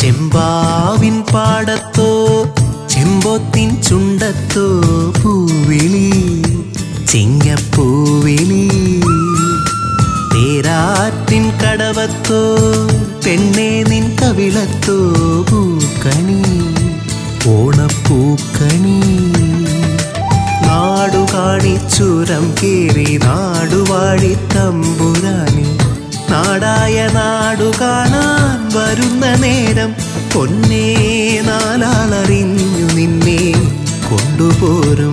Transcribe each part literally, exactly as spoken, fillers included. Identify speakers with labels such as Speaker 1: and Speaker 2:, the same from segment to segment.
Speaker 1: ചെമ്പാവിൻ പാടത്തോ ചെമ്പോത്തിൻ ചുണ്ടത്തോ പൂവിളി ചിങ്ങപ്പൂവിളി. തേരാറ്റിൻ കടവത്തോ പെണ്ണേ നിൻ കവിളത്തോ പൂക്കണി ഓണപ്പൂക്കണി. നാടു കാണിച്ചുരം കേറി നാടുവാഴി തമ്പുരാനി നാടായ നാടു കാണാൻ വരുന്ന നേരം പൊന്നേ നാലാളറിഞ്ഞു നിന്നെ കൊണ്ടുപോരും.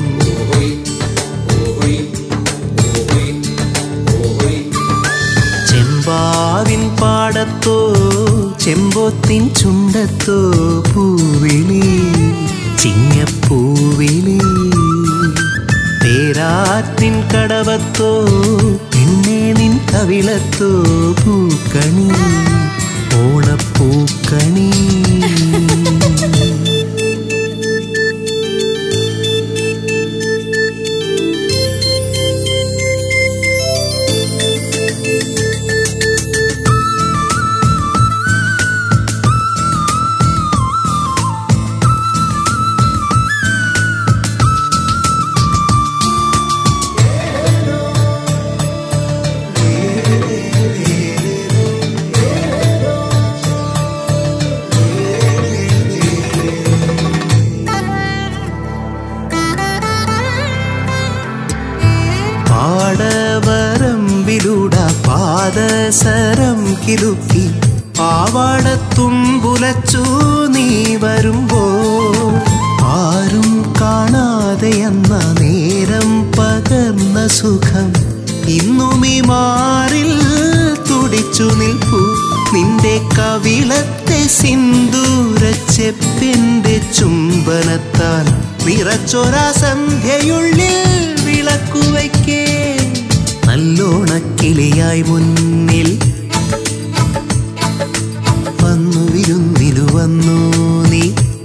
Speaker 1: ചെമ്പാവിൻ പാടത്തോ ചെമ്പോത്തിൻ ചുണ്ടത്തോ പൂവിളി ചിങ്ങപ്പൂവിളി. തേരാറ്റിൻ കടവത്തോ പെണ്ണേ നിൻ കവിളത്തോ പൂക്കണി ഓണപ്പൂക്കണി. പാടവരമ്പിലൂട പാദസരം കിലുക്കി പാവാടത്തുമ്പുലച്ചു നീ വരുമ്പോ ആരും കാണാതെയെന്ന നേരം പകർന്ന സുഖം ഇന്നുമീ മാറിൽ തുടിച്ചു നിൽപ്പു. നിന്റെ കവിളത്തെ സിന്ദൂരച്ചെപ്പിന്റെ ചുംബനത്താൽ നിറച്ചൊരാ സന്ധ്യയുള്ളിൽ വിളക്കുവയ്ക്കേ. നല്ലോണക്കിളിയായി മുന്നിൽ വന്നു വിരുന്നിനു വന്നു നീ.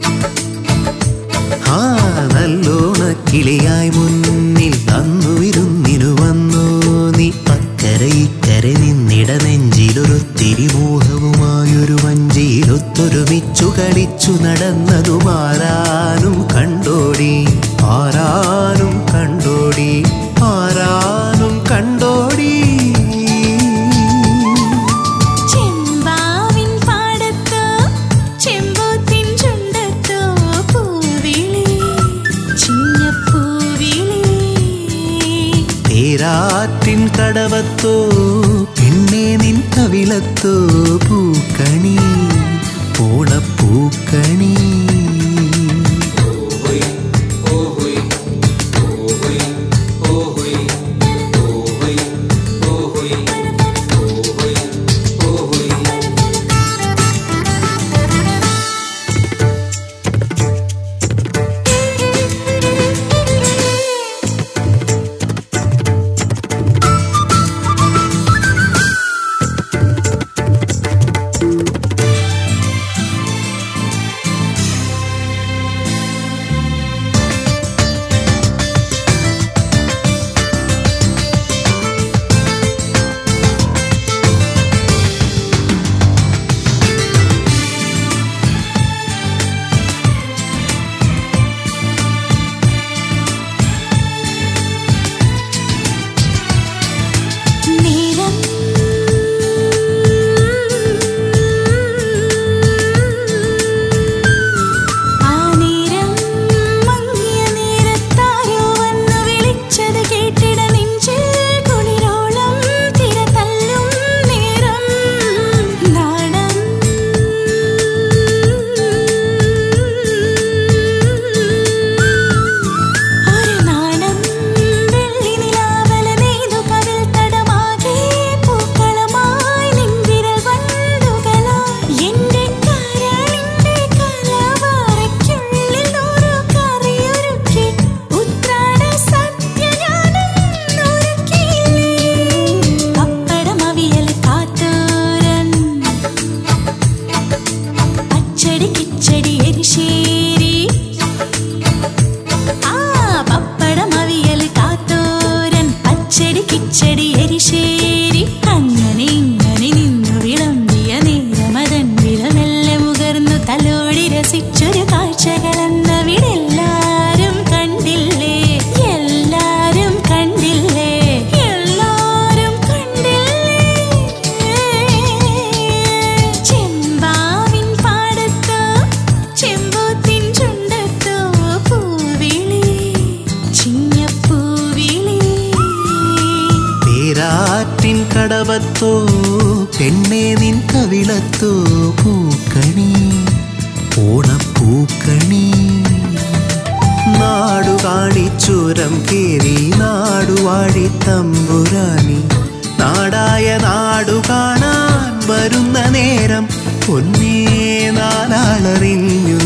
Speaker 1: ആ നല്ലോണക്കിളിയായി മുന്നിൽ വന്നു വിരുന്നിനു വന്നു നീ. അക്കരെ ഇക്കരെ നിന്നിട നെഞ്ചിലൊരുത്തിരി മോഹവുമായൊരു വഞ്ചിയിലൊത്തൊരുമിച്ചു കളിച്ചു നടന്നതുമാരാനും കണ്ടോടി ആരാനും കണ്ടോടി ആരാനും കണ്ടോടി.
Speaker 2: ചെമ്പാവിൻ പാടത്തോ ചെമ്പോത്തിൻ ചുണ്ടത്തോ പൂവിളി ചിങ്ങപ്പൂവിളി.
Speaker 1: തേരാറ്റിൻ കടവത്തോ പെണ്ണേ നിൻ കവിളത്തോ പൂക്കണി ഓണപ്പൂക്കണി.
Speaker 2: രസിച്ചൊരു കാഴ്ചകളെന്നവിടെ എല്ലാരും കണ്ടില്ലേ എല്ലാരും കണ്ടില്ലേ എല്ലാരും കണ്ടില്ലേ ചെമ്പാവിൻ പാടത്തോ ചെമ്പൂത്തിൻ ചുണ്ടത്തോ പൂവിളി ചിങ്ങപ്പൂവിളി
Speaker 1: പേരാറ്റിൻ കടവത്തോ പെണ്ണേ നിൻ കവിളത്തോ പൂക്കണി ഓണപ്പൂക്കണി നാടു കാണിച്ചുരം കേറി നാടുവാഴി തമ്പുരാനി നാടായ നാടു കാണാൻ വരുന്ന നേരം പൊന്നേ നാലാളറിഞ്ഞു